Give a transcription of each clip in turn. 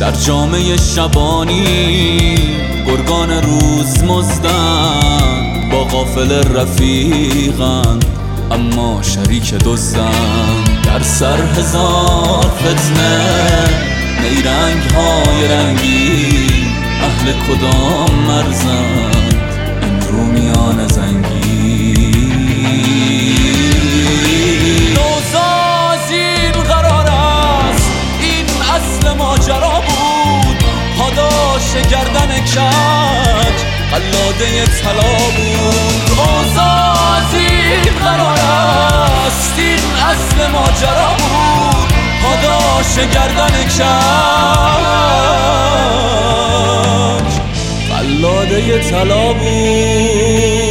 در جامعه شبانی گرگان روز مزدن، با قافله رفیقن اما شریک دزدن. در سر هزار فتنه نیرنگ های رنگی، اهل کدام مرزند این رومیان زنگی. نوسازیم قرار است این اصل ماجرا بود، پاداش گردن کج قلاده طلا بود. نوسازیم قرار است این اصل ماجرا بود، پاداش گردن کج قلاده طلا بود.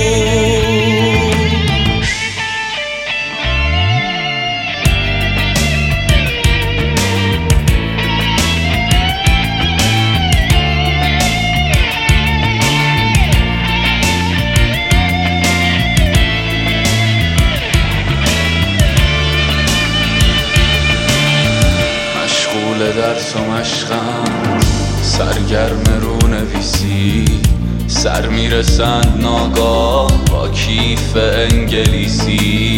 درس و مشقم سرگرم رو نویسی، سر میرسند ناگاه با کیف انگلیسی.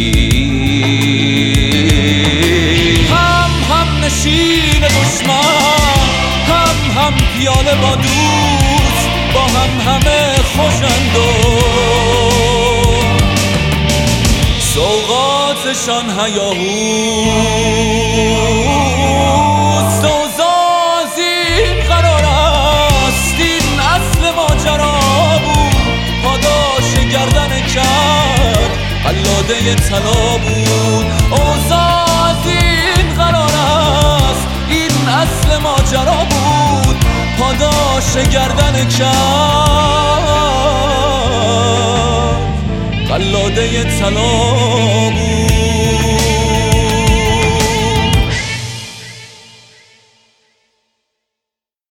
هم نشین دشمن، هم پیاله با دوست، با همه خوشند و سوغاتشان هیاهو. قلاده طلا بود. اوضاع از این قرار است این اصل ماجرا بود، پاداش گردن کج قلاده طلا بود.